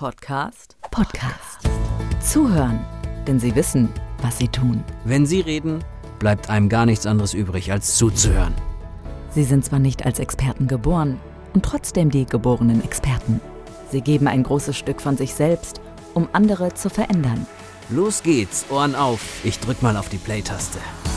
Podcast. Zuhören, denn sie wissen, was sie tun. Wenn sie reden, bleibt einem gar nichts anderes übrig, als zuzuhören. Sie sind zwar nicht als Experten geboren und trotzdem die geborenen Experten. Sie geben ein großes Stück von sich selbst, um andere zu verändern. Los geht's, Ohren auf. Ich drück mal auf die Play-Taste.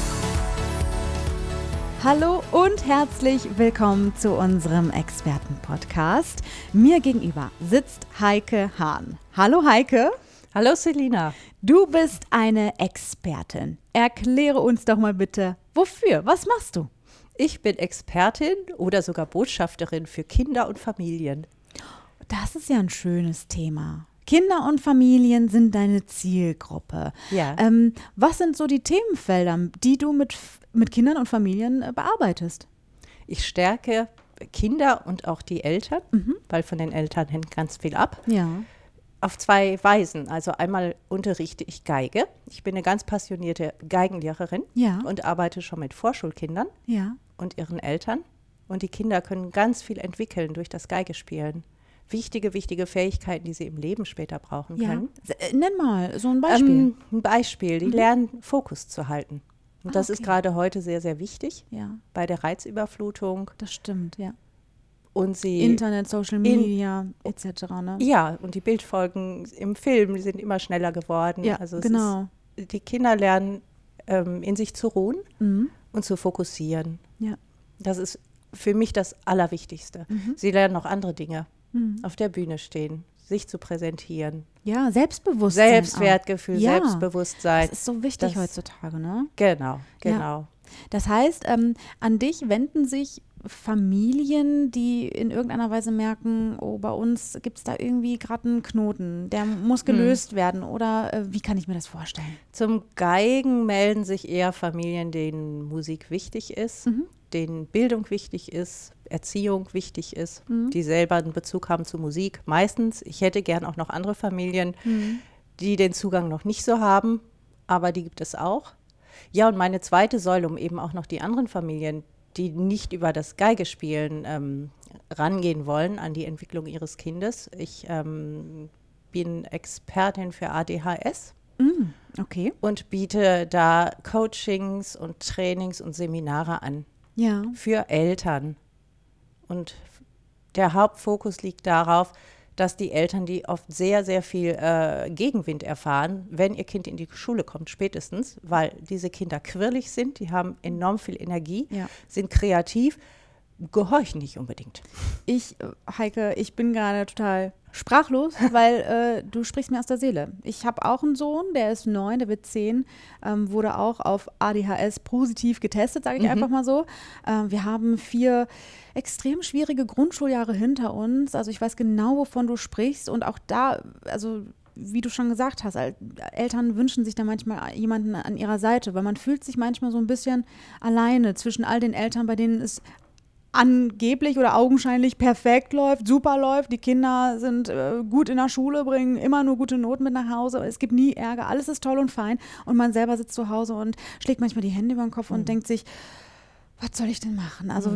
Hallo und herzlich willkommen zu unserem Experten-Podcast. Mir gegenüber sitzt Heike Hahn. Hallo Heike. Hallo Selina. Du bist eine Expertin. Erkläre uns doch mal bitte, wofür? Was machst du? Ich bin Expertin oder sogar Botschafterin für Kinder und Familien. Das ist ja ein schönes Thema. Kinder und Familien sind deine Zielgruppe. Ja. Was sind so die Themenfelder, die du mit Kindern und Familien bearbeitest? Ich stärke Kinder und auch die Eltern, weil von den Eltern hängt ganz viel ab. Ja. Auf zwei Weisen. Also einmal unterrichte ich Geige. Ich bin eine ganz passionierte Geigenlehrerin und arbeite schon mit Vorschulkindern und ihren Eltern. Und die Kinder können ganz viel entwickeln durch das Geigespielen. Wichtige Fähigkeiten, die sie im Leben später brauchen können. Nenn mal so ein Beispiel. Ein Beispiel, die lernen, Fokus zu halten. Und das ist gerade heute sehr, sehr wichtig bei der Reizüberflutung. Das stimmt, ja. Und sie Internet, Social Media etc. Ne? Ja, und die Bildfolgen im Film, die sind immer schneller geworden. Ja, also genau. Die Kinder lernen, in sich zu ruhen und zu fokussieren. Ja. Das ist für mich das Allerwichtigste. Sie lernen noch andere Dinge. Auf der Bühne stehen, sich zu präsentieren. Ja, Selbstbewusstsein. Selbstwertgefühl, Selbstbewusstsein. Das ist so wichtig heutzutage, ne? Genau. Ja. Das heißt, an dich wenden sich Familien, die in irgendeiner Weise merken, oh, bei uns gibt es da irgendwie gerade einen Knoten, der muss gelöst werden. Oder wie kann ich mir das vorstellen? Zum Geigen melden sich eher Familien, denen Musik wichtig ist, denen Bildung wichtig ist, Erziehung wichtig ist, die selber einen Bezug haben zu Musik. Meistens, ich hätte gern auch noch andere Familien, die den Zugang noch nicht so haben, aber die gibt es auch. Ja, und meine zweite Säule, um eben auch noch die anderen Familien, die nicht über das Geigespielen rangehen wollen an die Entwicklung ihres Kindes. Ich bin Expertin für ADHS. Okay. Und biete da Coachings und Trainings und Seminare an für Eltern. Und der Hauptfokus liegt darauf, dass die Eltern, die oft sehr, sehr viel Gegenwind erfahren, wenn ihr Kind in die Schule kommt, spätestens, weil diese Kinder quirlig sind, die haben enorm viel Energie, sind kreativ, gehorchen nicht unbedingt. Heike, ich bin gerade total sprachlos, weil du sprichst mir aus der Seele. Ich habe auch einen Sohn, der ist 9, der wird 10, wurde auch auf ADHS positiv getestet, sage ich einfach mal so. Wir haben 4 extrem schwierige Grundschuljahre hinter uns. Also ich weiß genau, wovon du sprichst. Und auch da, also wie du schon gesagt hast, Eltern wünschen sich da manchmal jemanden an ihrer Seite, weil man fühlt sich manchmal so ein bisschen alleine zwischen all den Eltern, bei denen es angeblich oder augenscheinlich perfekt läuft, super läuft. Die Kinder sind gut in der Schule, bringen immer nur gute Noten mit nach Hause. Es gibt nie Ärger, alles ist toll und fein. Und man selber sitzt zu Hause und schlägt manchmal die Hände über den Kopf und denkt sich, was soll ich denn machen? Also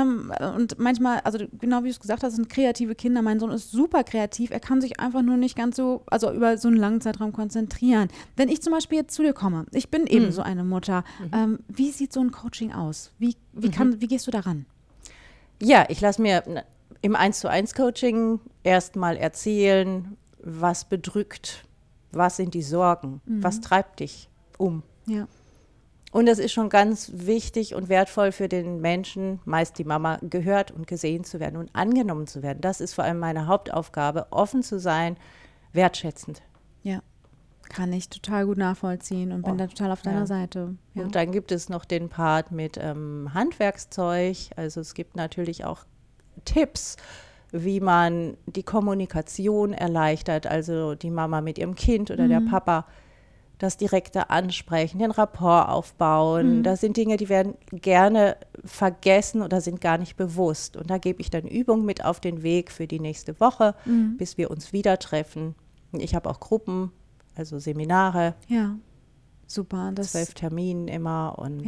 und manchmal, also genau wie du es gesagt hast, sind kreative Kinder. Mein Sohn ist super kreativ. Er kann sich einfach nur nicht ganz so, also über so einen langen Zeitraum konzentrieren. Wenn ich zum Beispiel jetzt zu dir komme, ich bin eben so eine Mutter. Wie sieht so ein Coaching aus? Wie gehst du daran? Ja, ich lasse mir im 1:1-Coaching erstmal erzählen, was bedrückt, was sind die Sorgen, was treibt dich um. Ja. Und es ist schon ganz wichtig und wertvoll für den Menschen, meist die Mama, gehört und gesehen zu werden und angenommen zu werden. Das ist vor allem meine Hauptaufgabe, offen zu sein, wertschätzend. Ja, kann ich total gut nachvollziehen und bin da total auf deiner Seite. Ja. Und dann gibt es noch den Part mit Handwerkszeug. Also es gibt natürlich auch Tipps, wie man die Kommunikation erleichtert, also die Mama mit ihrem Kind oder der Papa, das direkte Ansprechen, den Rapport aufbauen. Das sind Dinge, die werden gerne vergessen oder sind gar nicht bewusst. Und da gebe ich dann Übungen mit auf den Weg für die nächste Woche, bis wir uns wieder treffen. Ich habe auch Gruppen, also Seminare. Ja, super. 12 Terminen immer und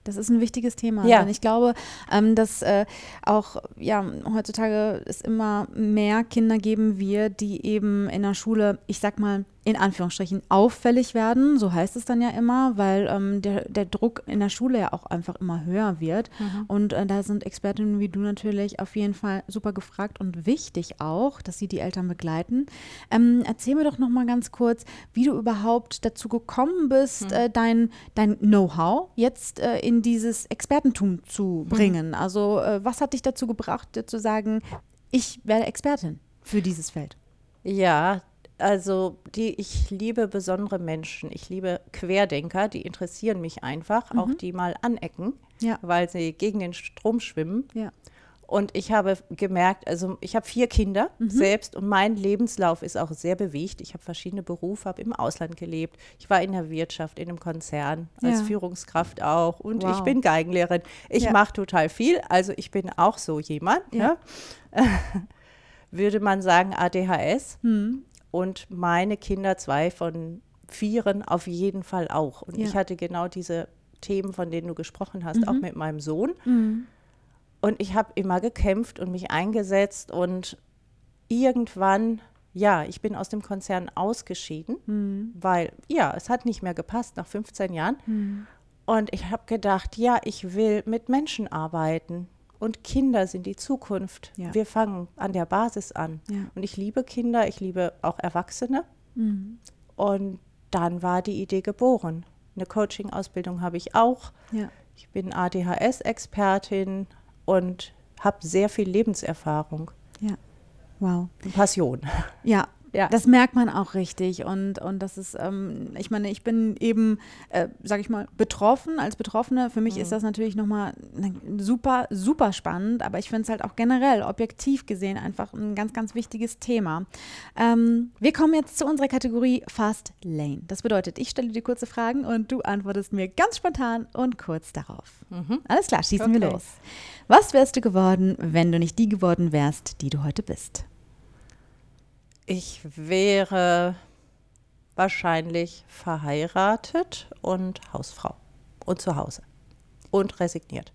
Das ist ein wichtiges Thema. Ja. Denn ich glaube, dass auch heutzutage es immer mehr Kinder geben wird, die eben in der Schule, ich sag mal, in Anführungsstrichen auffällig werden, so heißt es dann ja immer, weil der Druck in der Schule ja auch einfach immer höher wird. Und da sind Expertinnen wie du natürlich auf jeden Fall super gefragt und wichtig auch, dass sie die Eltern begleiten. Erzähl mir doch noch mal ganz kurz, wie du überhaupt dazu gekommen bist, dein Know-how jetzt in dieses Expertentum zu bringen. Also was hat dich dazu gebracht, zu sagen, ich werde Expertin für dieses Feld? Ja, also ich liebe besondere Menschen. Ich liebe Querdenker, die interessieren mich einfach, auch die mal anecken, weil sie gegen den Strom schwimmen. Ja. Und ich habe gemerkt, also ich habe 4 Kinder selbst und mein Lebenslauf ist auch sehr bewegt. Ich habe verschiedene Berufe, habe im Ausland gelebt. Ich war in der Wirtschaft, in einem Konzern, als Führungskraft auch und ich bin Geigenlehrerin. Ich mache total viel, also ich bin auch so jemand, ne? Würde man sagen ADHS. Und meine Kinder, 2 von 4 auf jeden Fall auch. Und ich hatte genau diese Themen, von denen du gesprochen hast, auch mit meinem Sohn. Und ich habe immer gekämpft und mich eingesetzt. Und irgendwann, ich bin aus dem Konzern ausgeschieden, weil, es hat nicht mehr gepasst nach 15 Jahren. Und ich habe gedacht, ich will mit Menschen arbeiten. Und Kinder sind die Zukunft. Ja. Wir fangen an der Basis an. Ja. Und ich liebe Kinder, ich liebe auch Erwachsene. Und dann war die Idee geboren. Eine Coaching-Ausbildung habe ich auch. Ja. Ich bin ADHS-Expertin und habe sehr viel Lebenserfahrung. Ja, wow. Und Passion. Ja. Das merkt man auch richtig und das ist, ich meine, ich bin eben, sage ich mal, betroffen, als Betroffene. Für mich ist das natürlich nochmal super, super spannend, aber ich finde es halt auch generell, objektiv gesehen, einfach ein ganz, ganz wichtiges Thema. Wir kommen jetzt zu unserer Kategorie Fast Lane. Das bedeutet, ich stelle dir kurze Fragen und du antwortest mir ganz spontan und kurz darauf. Alles klar, schießen wir los. Was wärst du geworden, wenn du nicht die geworden wärst, die du heute bist? Ich wäre wahrscheinlich verheiratet und Hausfrau und zu Hause und resigniert.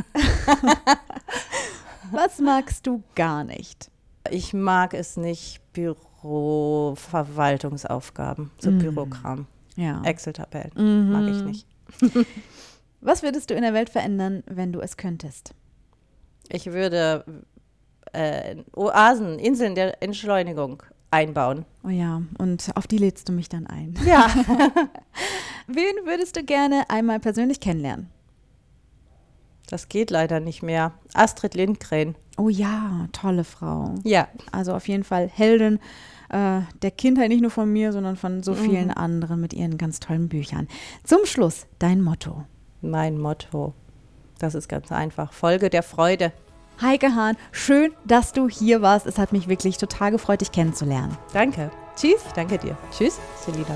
Was magst du gar nicht? Ich mag es nicht, Verwaltungsaufgaben, so Bürokram, Excel-Tabellen, mag ich nicht. Was würdest du in der Welt verändern, wenn du es könntest? Ich würde Oasen, Inseln der Entschleunigung einbauen. Oh ja, und auf die lädst du mich dann ein. Ja. Wen würdest du gerne einmal persönlich kennenlernen? Das geht leider nicht mehr. Astrid Lindgren. Oh ja, tolle Frau. Ja. Also auf jeden Fall Heldin der Kindheit, nicht nur von mir, sondern von so vielen anderen mit ihren ganz tollen Büchern. Zum Schluss, dein Motto. Mein Motto, das ist ganz einfach. Folge der Freude. Heike Hahn, schön, dass du hier warst. Es hat mich wirklich total gefreut, dich kennenzulernen. Danke. Tschüss. Ich danke dir. Tschüss, Selina.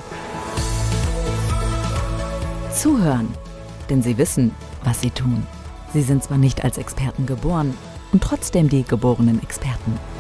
Zuhören, denn sie wissen, was sie tun. Sie sind zwar nicht als Experten geboren und trotzdem die geborenen Experten.